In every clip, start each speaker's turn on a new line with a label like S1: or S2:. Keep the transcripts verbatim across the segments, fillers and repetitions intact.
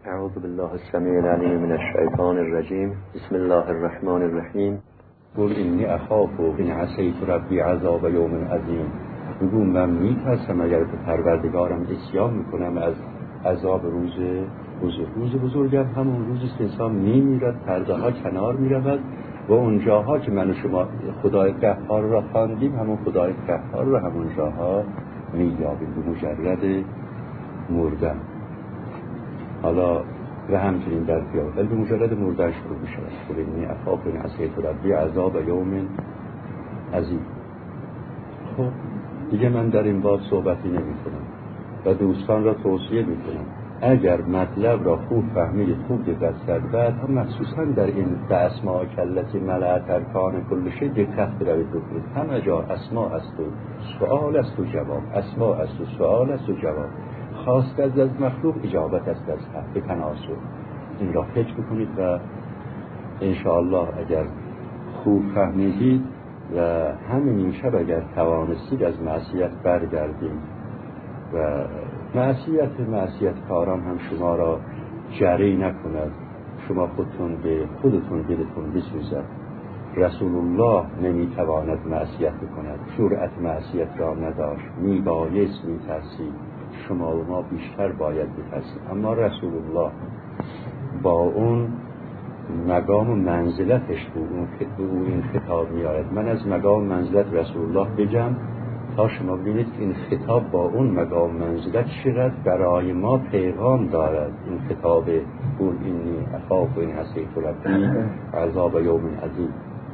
S1: اعوذ بالله السمیع العلیم من الشیطان الرجیم. بسم الله الرحمن الرحیم.
S2: قل انی اخاف ان عصیت ربی عذاب یوم عظیم. بگو من میترسم اگر به پروردگارم عصیان میکنم از عذاب روز بزرگ. روز بزرگم همون روزی که انسان میمیرد، پرده ها کنار میرود و اون جاها که من و شما خدای قهار را خواندیم همون خدای قهار را همون جاها مییابیم به مجرد مردن. حالا و همچنین در قیامت ولی به مجرد مردن شروع می شود. قل انی اخاف ان عصیت ربی عذاب یوم عظیم. خب دیگه من در این باب صحبتی نمی کنم و دوستان را توصیه می کنم اگر مطلب را خوب فهمید، خوب دقت کرد، بعد هم مخصوصا در این به اسماء کلتی ملأت ارکان کل شیء دقت بروید بکنید. همه جا اسماء است و سوال است و جواب، اسماء است و سوال است و جواب. خواست از از مخلوق، اجابت است از حق، به تناسب. این را فکر بکنید و انشاءالله اگر خوب فهمیدید و همین شب اگر توانستید از معصیت برگردید و معصیت معصیت کاران هم شما را جری نکند، شما خودتون به خودتون دلتون بسوزد. رسول الله نمیتواند معصیت بکند، جرأت معصیت را نداشت، میبایست میترسید. شما و ما بیشتر باید بترسیم، اما رسول الله با اون مقام و منزلتش بود به اون این خطاب میارد. من از مقام و منزلت رسول الله بگم تا شما ببینید که این خطاب با اون مقام و منزلت چقدر برای ما پیغام دارد. این خطاب قل انی اخاف ان عصیت ربی عذاب یوم عظیم.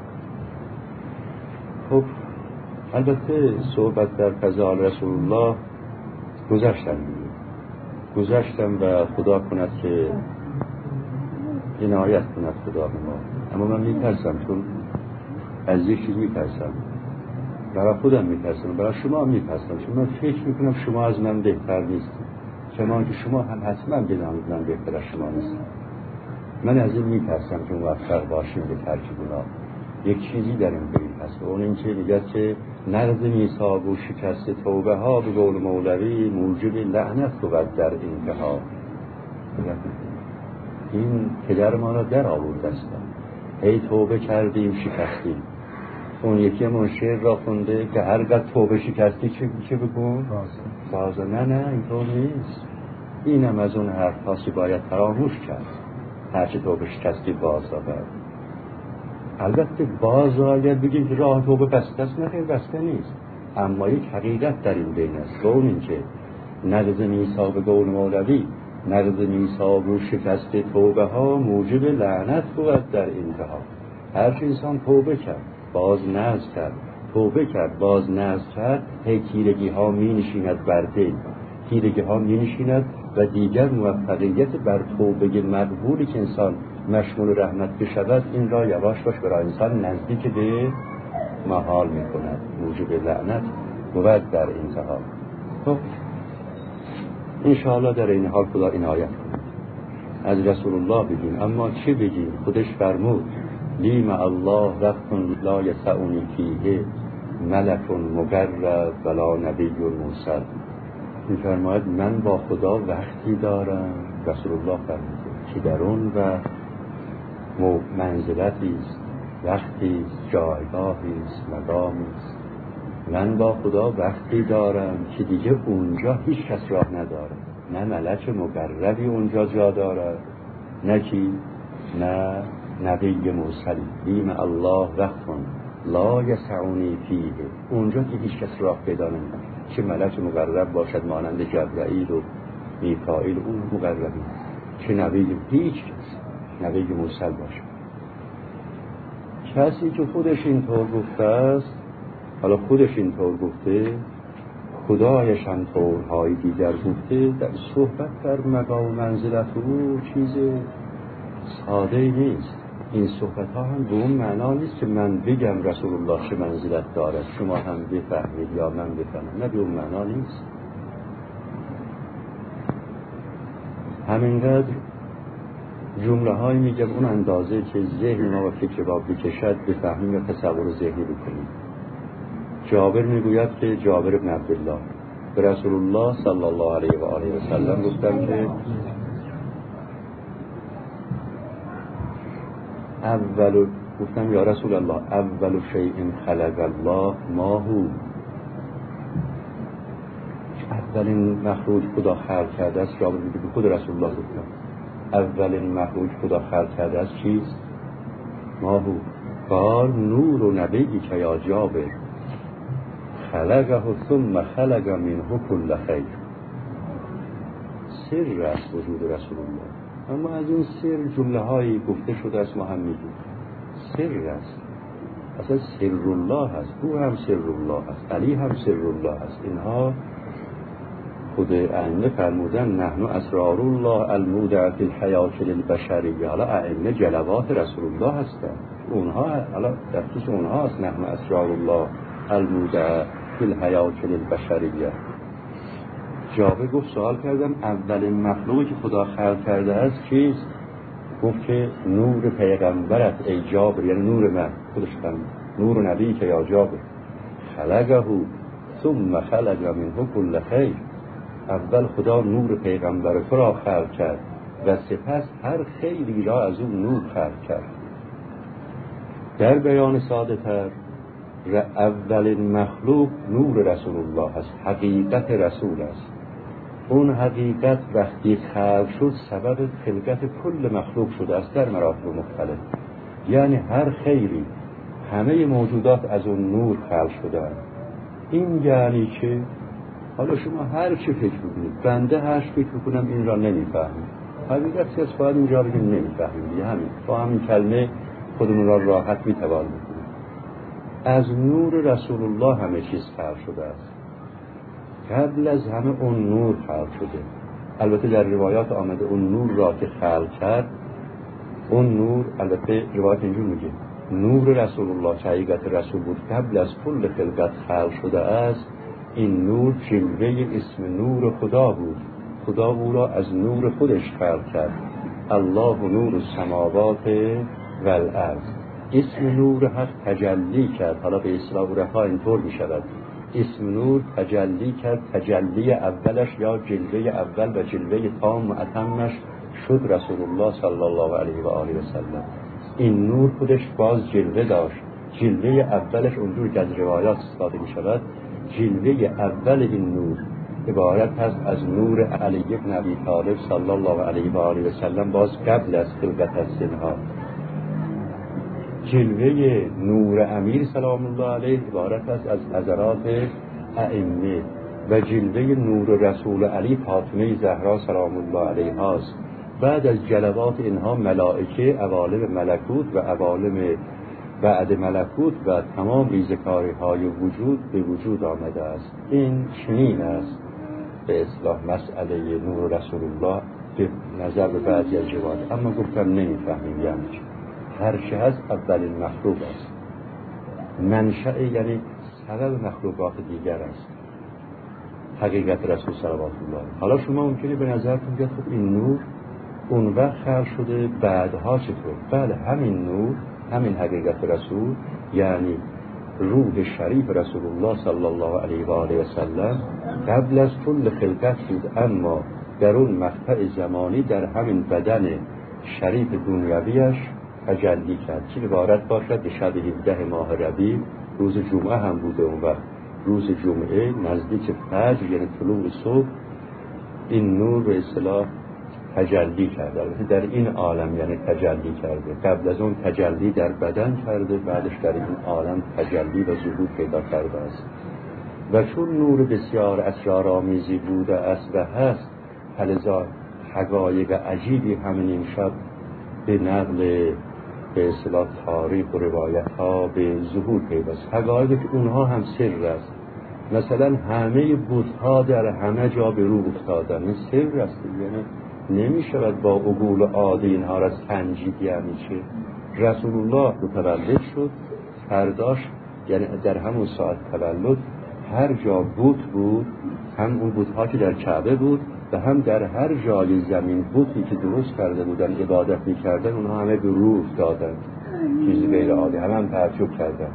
S2: خب البته صحبت در فضائل رسول الله گذشتم گذشتم و خدا کند که عنایت کند خدا به ما. اما من میترسم، چون از یک چیز میترسم، برای خودم میترسم، برای شما میترسم، چون من فکر میکنم شما از من بهتر نیستید، چون که شما هم حتما بدانید من بهتر از شما نیستم. من از این میترسم که موفق باشیم به ترک گناه. یک چیزی در این بیت هست، اون این که میگه که نقض میثاق و شکست توبه ها به قول مولوی موجب لعنت بود در انتها. این پدر ما را در آورد است. ای توبه کردیم شکستیم. اون یکی من شعر را خونده که هر قد توبه شکستی چه چه بگو؟ بازا. نه نه اینطور نیست. اینم از اون حرف هاست باید فراموش کرد. هرچه توبه شکستی باز آورد. البته باز آید بگید راه توبه بسته است، نه خیر بسته نیست، اما یک حقیقت در این بین است و اون این که نقض میثاق به قول مولوی، نقض میثاق و شکست توبه ها موجب لعنت بود در انتها. هر انسان توبه کرد باز نقض کرد، توبه کرد باز نقض کرد، هی تیرگی ها می نشیند بر دل، تیرگی ها می نشیند و دیگر موفقیت بر توبه مقبولی که انسان مشمول رحمت بشود این را یواش باش برای انسان نزدیک به محال می کند، موجب لعنت بود در انتها. خب انشاءالله در این حال خدا عنایت کند. از رسول الله بگیم، اما چه بگیم؟ خودش فرمود لی مع الله وقت لا یسعنی فیه ملک مقرب ولا نبی مرسل. می‌فرماید من با خدا وقتی دارم، رسول الله فرمود که در اون و منزلتی است، وقتی است، جایگاهی است، مقامی است. من با خدا وقتی دارم که دیگه اونجا هیچ کس راه نداره، نه ملک مقربی اونجا جا دارد، نه کی، نه نبی مرسلی. بیم الله وقتون لا یسعنی فیه، اونجا که هیچ کس راه پیدا نمی‌کنه، چه ملک مقرب باشد مانند جبرائیل و میکائیل اون مقربی، چه نبی، هیچ کس نبی مرسل باشد. کسی که خودش اینطور گفته است، حالا خودش اینطور گفته، خدایش هم طورهای دیگر گفته، در صحبت در مقام و منزلت او چیز ساده نیست. این صحبت ها هم به اون معنا نیست که من بگم رسول الله چه منزلت دارد شما هم بفهمید یا من بفهمم، نه به اون معنا نیست. همینقدر جمله هایی میگم اون اندازه که ذهن ما و فکر ما بکشد بفهمیم و تصور ذهنی بکنیم. جابر میگوید که جابر بن عبدالله به رسول الله صلی الله علیه و آله و سلم گفتم که اول گفتم یا رسول الله اول شیء خلق الله ما هو، اولین مخلوق خدا خلق کرده است. جابر میگه به خود رسول الله گفتم اولین مخلوق خدا خلق کرده است چیست؟ ما هو قال نور و نبی که یا جابر خلقه ثم خلق منه کل خیر. سر است وجود رسول الله، اما از این سر جمله هایی گفته شده است، ما هم میگیم سر است، اصلا سر الله است، او هم سر الله است، علی هم سر الله است. اینها خود ائمه فرمودن نحن اسرار الله المودع فی الحیات للبشریه. حالا ائمه جلوات رسول الله هستند، اونها حالا در خصوص اونها است نحن اسرار الله المودع فی الحیات للبشریه. جابر گفت سوال کردم اولین مخلوقی که خدا خلق کرده است چیست؟ گفت که نور پیغمبرت ای جابر، یعنی نور من، خودش فرمود نور نبی که یا جابر خلقه ثم خلق منه کل خیر. اول خدا نور پیغمبر تو را خلق کرد و سپس هر خیری را از اون نور خلق کرد. در بیان ساده تر اولین مخلوق نور رسول الله است، حقیقت رسول است. اون حقیقت وقتی خلق شد سبب خلقت کل مخلوق شده است در مراتب مختلف، یعنی هر خیری همه موجودات از اون نور خلق شدند. این یعنی که حالا شما هر چی فکر بکنید، بنده هر چی فکر بکنم این را نمیفهمیم، حقیقت است باید اینجا بگیم نمیفهمیم، دیگه همین با همین کلمه خودمون را راحت میتوانیم بکنیم. از نور رسول الله همه چیز خلق شده است، قبل از همه اون نور خلق شده. البته در روایات آمده اون نور را که خلق کرد، اون نور البته روایت اینجور میگه نور رسول الله که حقیقت رسول بود قبل از کل خلقت خلق شده است. این نور جلوه اسم نور خدا بود، خدا او را از نور خودش خلق کرد. الله نور السماوات و الارض. اسم نور حق تجلی کرد، حالا به اصطلاح رفا اینطور می شود اسم نور تجلی کرد، تجلی اولش یا جلوه اول و جلوه تام و اتمش شد رسول الله صلی الله علیه و آله و سلم. این نور خودش باز جلوه داشت، جلوه اولش اونجور که از روایات استفاده می شود جلوه اول این نور عبارت هست از نور علی بن ابی طالب صلی الله علیه و آله و سلم، باز قبل از خلقت است. اینها جلوه نور امیر سلام الله علیه عبارت است از حضرات ائمه و جلوه نور رسول علی فاطمه زهرا سلام الله علیها است. بعد از جلوات اینها ملائکه، عوالم ملکوت و عوالم بعد ملکوت و تمام ریزکاری های وجود به وجود آمده است. این چنین است به اصطلاح مسئله نور رسول الله به نظر به بعضی از روایات، اما گفتم نمیفهمیم یعنی چی. هر چه هست اولین مخلوق است، منشأ یعنی سبب مخلوقات دیگر است حقیقت رسول صلوات الله. حالا شما ممکنه به نظرتون بیاد خب این نور اون وقت خلق شده بعدها چطور؟ بله همین نور، همین حقیقت رسول یعنی روح شریف رسول الله صلی الله علیه و آله و سلم قبل از کل خلقت بود، اما در اون مقطع زمانی در همین بدن شریف دنیویش تجلی کرد که عبارت باشد به شب هفده ماه ربیع، روز جمعه هم بوده اون وقت، روز جمعه نزدیک فجر یعنی طلوع صبح این نور به اصطلاح تجلی کرده. در این عالم یعنی تجلی کرده، قبل از اون تجلی در بدن کرده، بعدش در این عالم تجلی و ظهور پیدا کرده است. و چون نور بسیار اسرارآمیزی بوده است و هست، فلذا حقایق عجیبی همین این شب به نقل به اصطلاح تاریخ و روایت ها به ظهور پیوست. حقایقی که اونها هم سر است. مثلا همه بت‌ها در همه جا به رو افتادن، این سر است، یعنی نمی شود با عقول عادی اینها را سنجید. یعنی چه؟ رسول الله متولد شد، فرداش یعنی در همون ساعت تولد هر جا بت بود، هم اون بت‌ها که در کعبه بود و هم در هر جای زمین بتی که درست کرده بودن عبادت می‌کردن، اونها همه به رو افتادن، چیزی غیر عادی، همه هم تعجب کردن.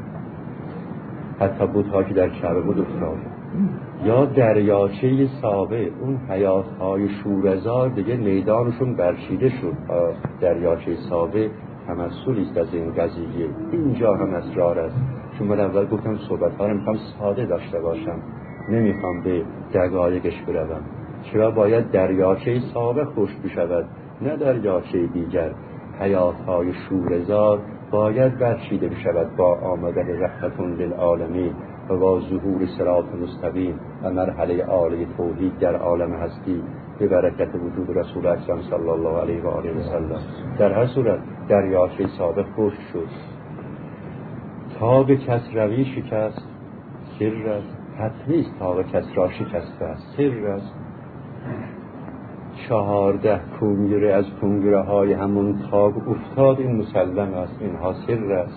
S2: حتی بت‌ها که در کعبه بود افتادن. یا دریاچه سابه، اون حیات‌های شورزار دیگه میدانشون برچیده شد. دریاچه سابه تمثلی است از این قضیه. اینجا هم اسرار است. چون من اول گفتم صحبت‌ها رو می‌خوام ساده داشته باشم، نمی‌خوام به دقایقش بروم. چرا باید دریاچه سابق خشک بشود، نه دریاچه دیگر؟ حیات‌های شوره‌زار باید برچیده بشود با آمدن رحمت للعالمین و با ظهور صراط مستقیم و مرحله عالی توحید در عالم هستی به برکت وجود رسول اکرم صلی الله علیه و آله و سلم. در هر صورت دریاچه سابق خشک شد. تاب کسروی شکست، سر است. حتمی است تاب کسرا شکسته است، سر است. چهارده کنگره از کنگره های همون تاب افتاد، این مسلم است، اینها سر است.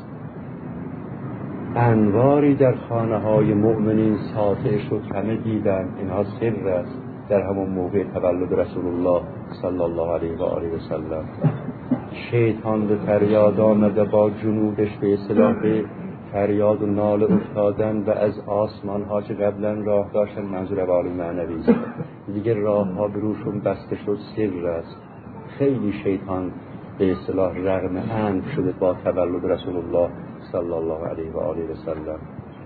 S2: انواری در خانه های مؤمنین ساطع شد، همه دیدن، اینها سر است. در همون موقع تولد رسول الله صلی الله علیه و آله و سلم شیطان به فریاد آمده با جنودش به اصطلاح به فریاد و ناله افتادن و از آسمان ها که قبلا راه داشتن، منظور عوالم معنوی است، دیگه راه ها بروشون بسته شد، سر است. خیلی شیطان به اصطلاح رغم انف شده با تولد رسول الله صلی الله علیه و آله و سلم.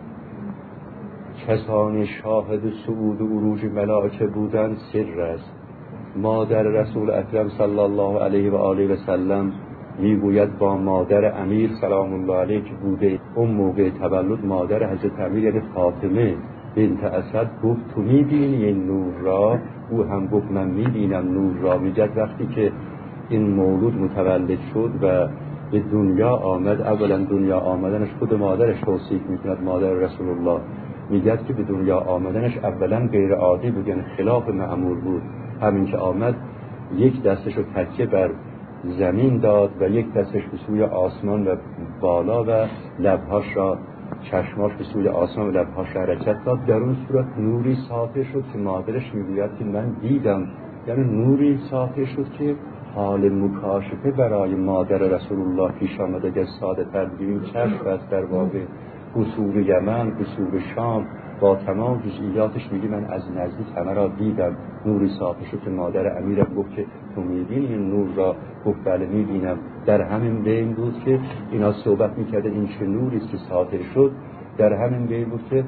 S2: کسانی شاهد صعود و عروج ملائکه بودند، سر است. مادر رسول اکرم صلی الله علیه و آله و سلم میگوید با مادر امیر سلام الله علیه که بوده اون موقع تولد، مادر حضرت امیر یعنی فاطمه بنت اسد گفت تو میبینی این نور را؟ او هم گفت من میبینم نور را. میگد وقتی که این مولود متولد شد و به دنیا آمد، اولا دنیا آمدنش خود مادرش توصیف میکند، مادر رسول الله میگد که به دنیا آمدنش اولا غیر عادی بود، یعنی خلاف معمول بود. همین که آمد یک دستش رو تکیه بر زمین داد و یک دستش به سوی آسمان و بالا و لبهاش را، چشماش به سوی آسمان و لبهاش حرکت داد. در اون صورت نوری ساطع شد که مادرش میگوید که من دیدم، یعنی نوری ساطع شد که حال مکاشفه برای مادر رسول الله پیش آمد. اگر ساده تر بگیم چشم است در واقع قصور یمن، قصور شام با تمام جزئیاتش میگه من از نزدیک همه را دیدم. نوری ساطع شد که مادر امیرم گفت که تو میبینی این نور را؟ گفت بله میبینم. در همین بین بود که اینا صحبت میکردن این چه نوری است که ساطع شد. در همین بین بود که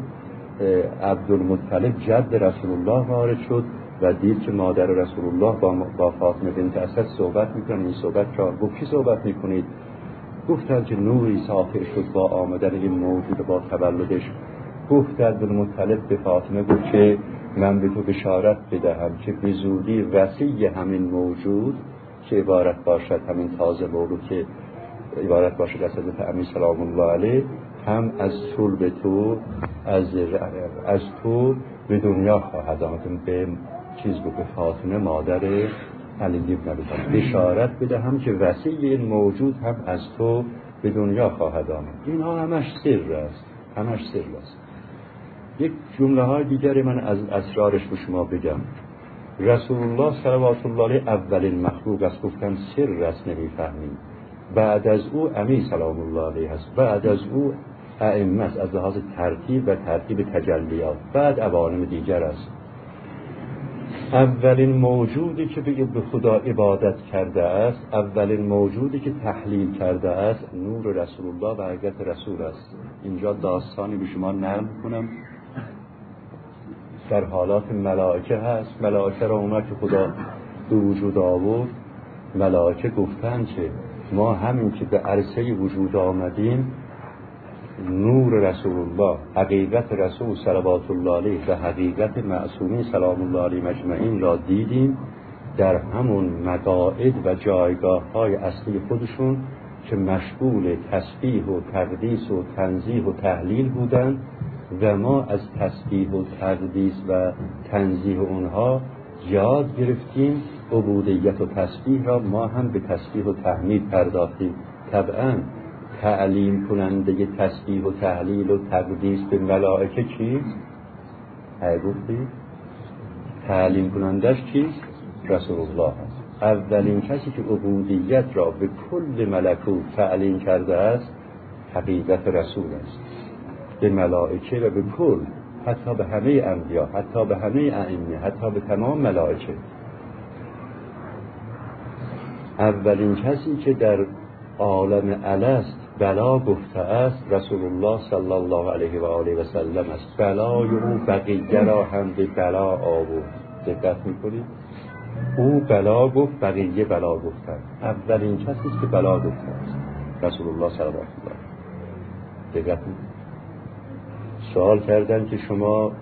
S2: عبدالمطلب جد رسول الله وارد شد و دید که مادر رسول الله با, با فاطمه بنت اسد صحبت میکنن. این صحبت را گفت کی صحبت میکنید؟ گفتند که نوری ساطع شد با آمدن این موجود با تولدش. گفت عبدالمطلب به فاطمه گفت که من به تو بشارت بدهم که به زودی وصی همین موجود که عبارت باشد همین تازه مولود که عبارت باشد از حضرت امیر سلام الله علیه، هم از صلب تو از از تو به دنیا خواهد آمد. به چیز بود به فاطمه مادر علی بن ابی طالب بشارت بدهم که وصی این موجود هم از تو به دنیا خواهد آمد. اینها همش سر است، همش سر است. یک جمله های دیگری من از اسرارش به شما بگم. رسول الله صلوات الله علیه اولین مخلوق است، گفتن سر است نمیفهمیم. بعد از او امیر سلام الله علیه است، بعد از او ائمه است از لحاظ ترتیب و ترتیب تجلیات، بعد عوالم دیگر است. اولین موجودی که به خدا عبادت کرده است، اولین موجودی که تحلیل کرده است، نور رسول الله و حقیقت رسول است. اینجا داستانی به شما نقل کنم در حالات ملائکه هست. ملائکه را اونا که خدا به وجود آورد، ملائکه گفتند که ما همین که به عرصه وجود آمدیم، نور رسول الله، حقیقت رسول صلوات الله علیه و حقیقت معصومین سلام الله علیه مجمعین را دیدیم در همون مقاعد و جایگاه های اصلی خودشون که مشغول تسبیح و تقدیس و تنزیه و تحلیل بودند و ما از تسبیح و تقدیس و تنزیه اونها یاد گرفتیم. عبودیت و تسبیح را ما هم به تسبیح و تحمید پرداختیم. طبعا تعلیم کننده تسبیح و تحلیل و تقدیس به ملائکه چیست؟ های گفتی؟ تعلیم کنندش چیست؟ رسول الله هست. اولین کسی که عبودیت را به کل ملکوت تعلیم کرده است حقیقت رسول است، به ملائکه و به کل، حتی به همه انبیا، حتی به همه ائمه، حتی به تمام ملائکه. اولین کسی که در عالم الست بلا گفته است رسول الله صلی الله علیه و آله و سلم است. بلای او بقیه را هم به بلا آورد. دقت میکنید؟ او بلا گفت، بقیه بلا گفتن. اولین کسی است که بلا گفته است رسول الله صلی الله علیه و سلم. دقت میکنید؟ سوال کردن که شما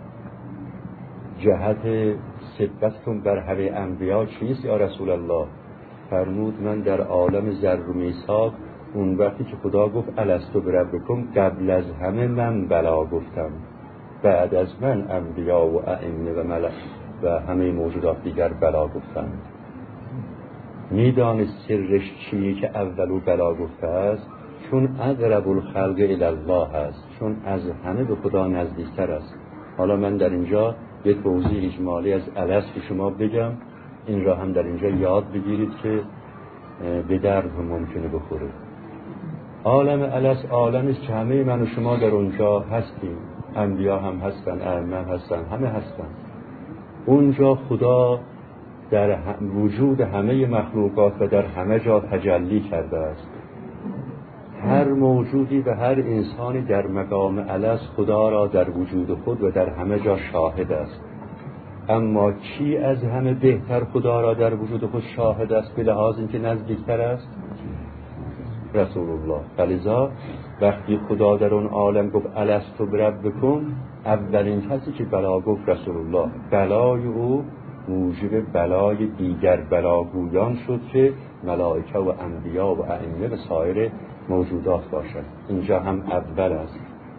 S2: جهت سبقتون بر همه انبیا چیست یا رسول الله؟ فرمود من در عالم ذر و میثاق اون وقتی که خدا گفت الست بربکم، قبل از همه من بلا گفتم، بعد از من انبیا و ائمه و ملک و همه موجودات دیگر بلا گفتند. میدانست سرش چیه که اولو بلا گفته است؟ چون اقرب الخلق الی الله است، چون از همه به خدا نزدیکتر است. حالا من در اینجا یک توضیح اجمالی از الست که شما بگم، این را هم در اینجا یاد بگیرید که به درد هم ممکنه بخوره. عالم الست عالمی است که همه من و شما در اونجا هستیم، انبیا هم هستن، ائمه هم هستن، همه هستن. اونجا خدا در وجود همه مخلوقات و در همه جا تجلی کرده است. هر موجودی و هر انسانی در مقام الست خدا را در وجود خود و در همه جا شاهد است. اما کی از همه بهتر خدا را در وجود خود شاهد است به لحاظ اینکه نزدیکتر است؟ رسول الله. فلذا وقتی خدا در اون عالم گفت الست بربکم، اولین کسی که بلا گفت رسول الله. بلای او موجب بلای دیگر بلاگویان شد که ملائکه و انبیا و ائمه و سایر موجودات باشد. اینجا هم اول است.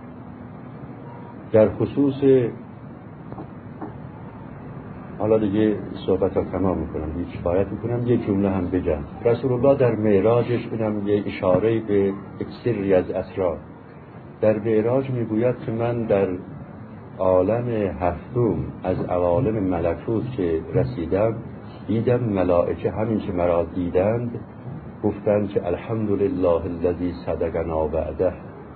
S2: در خصوص حالا دیگه صحبت ها تمام میکنم، دیگه کفایت میکنم، یه جمله هم بگم. رسول الله در معراجش بدم یه اشاره به سری از اسرار. در معراج میگوید که من در عالم هفتم از عوالم ملکوت که رسیدم دیدم ملائکه همین که مرا دیدند گفتند که الحمدلله الذی صدقنا وعده.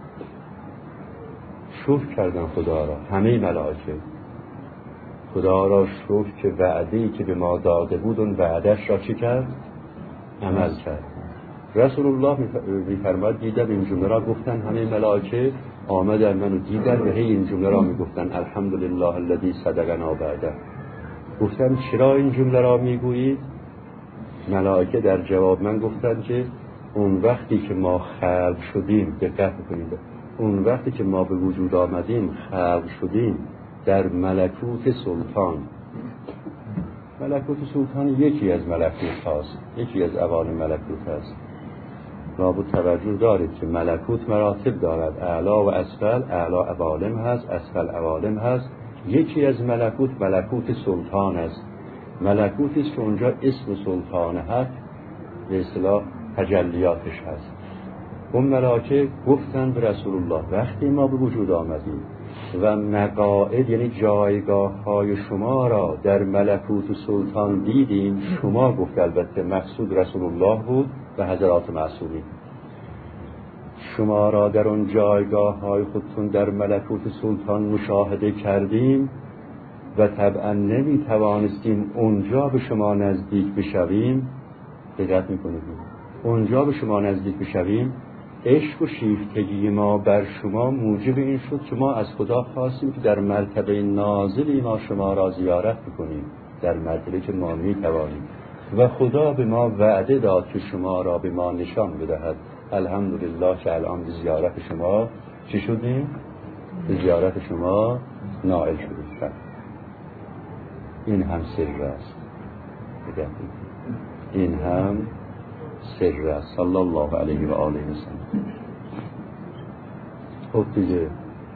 S2: شکر کردن خدا را، همه ملائکه خدا را شکر که وعده‌ای که به ما داده بود اون وعده‌اش را چی کرد؟ عمل کرد. رسول الله می‌فرماید دیدم این جمله را گفتن همه ملائکه، آمدن منو دیدن و هی این جمله را میگفتن الحمدلله الذی صدقنا وعده. گفتم چرا این جمله را میگویید؟ ملائکه در جواب من گفتن که اون وقتی که ما خلق شدیم، دقت کنید، اون وقتی که ما به وجود آمدیم خلق شدیم در ملکوت سلطان. ملکوت سلطان یکی از ملکوت هاست، یکی از عوالم ملکوت هست. لابد توجه دارید که ملکوت مراتب دارد، اعلا و اسفل. اعلا عوالم هست، اسفل عوالم هست. یکی از ملکوت ملکوت سلطان است. ملکوتی است که اونجا اسم سلطان هست، به اصطلاح تجلیاتش هست. اون ملائکه گفتن به رسول الله وقتی ما به وجود آمدیم و مقاعد یعنی جایگاه های شما را در ملکوت سلطان دیدیم، شما گفت البته مقصود رسول الله بود و حضرات معصومین، شما را در اون جایگاه های خودتون در ملکوت سلطان مشاهده کردیم و طبعا نمی توانستیم اونجا به شما نزدیک بشویم. دقت میکنید؟ اونجا به شما نزدیک بشویم، عشق و شیفتگی ما بر شما موجب این شد که ما از خدا خواستیم که در مرتبه نازلی ما شما را زیارت بکنیم، در مرتبه که ما می توانیم، و خدا به ما وعده داد که شما را به ما نشان بدهد. الحمدلله که الان به زیارت شما چی شدیم؟ به زیارت شما نائل شدیم. این هم سر است. این هم سر است. صلی الله علیه و آله و سلم. خب دیگه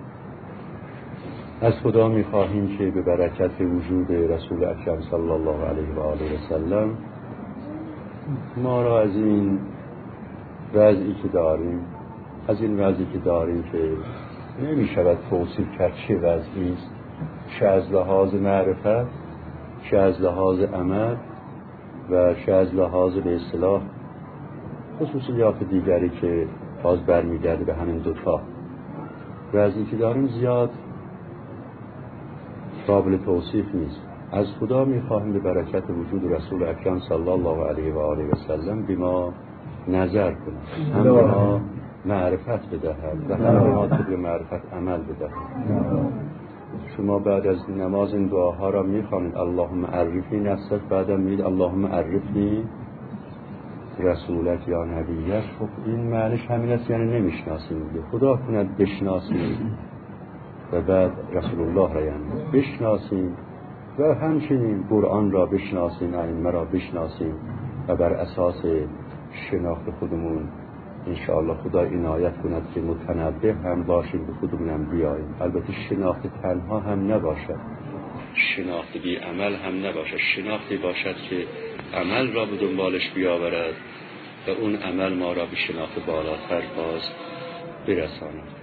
S2: از خدا می‌خواهیم که به برکت وجود رسول اکرم صلی الله علیه و آله و سلم ما را از این وضعی که داریم، از این وضعی که داریم که نمی‌شود توصیف کرد چه وضعی است، چه از لحاظ معرفت، چه از لحاظ عمل و چه از لحاظ به اصطلاح خصوصیات دیگری که باز برمیگرده به همین دوتا. وضعی که داریم زیاد قابل توصیف نیست. از خدا میخواهیم به برکت وجود رسول اکرم صلی الله علیه و آله و سلم به ما نظر کند، هم به ما معرفت بدهد و هم ما طبق معرفت عمل بدهد. شما بعد از نماز این دعاها را میخوانید، اللهم عرفنی نفسک، بعدم میگید اللهم عرفنی رسولک یا نبیک. خب این معنیش همین است، یعنی نمیشناسیم دیگه. خدا کند بشناسیم و بعد رسول الله را یعنی بشناسیم و همچنین قرآن را بشناسیم، ائمه را بشناسیم و بر اساس شناخت خودمون انشاءالله خدا عنایت کند که متنبه هم باشیم، به خودمون هم بیاییم. البته شناخت تنها هم نباشد، شناخت بی عمل هم نباشد، شناختی باشد که عمل را به دنبالش بیاورد و اون عمل ما را به شناخت بالاتر باز برساند.